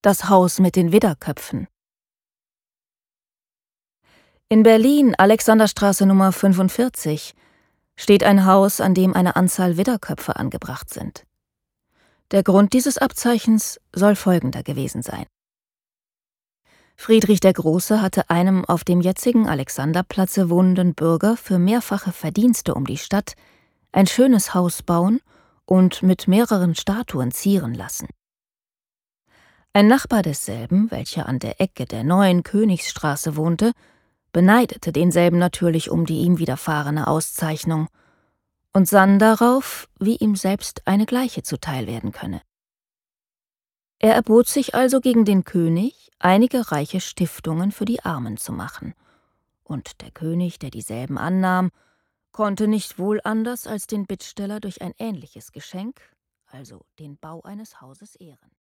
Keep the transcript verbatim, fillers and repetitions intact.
Das Haus mit den Widderköpfen. In Berlin, Alexanderstraße Nummer fünfundvierzig, steht ein Haus, an dem eine Anzahl Widderköpfe angebracht sind. Der Grund dieses Abzeichens soll folgender gewesen sein: Friedrich der Große hatte einem auf dem jetzigen Alexanderplatze wohnenden Bürger für mehrfache Verdienste um die Stadt ein schönes Haus bauen und mit mehreren Statuen zieren lassen. Ein Nachbar desselben, welcher an der Ecke der neuen Königsstraße wohnte, beneidete denselben natürlich um die ihm widerfahrene Auszeichnung und sann darauf, wie ihm selbst eine gleiche zuteil werden könne. Er erbot sich also gegen den König, einige reiche Stiftungen für die Armen zu machen, und der König, der dieselben annahm, konnte nicht wohl anders als den Bittsteller durch ein ähnliches Geschenk, also den Bau eines Hauses, ehren.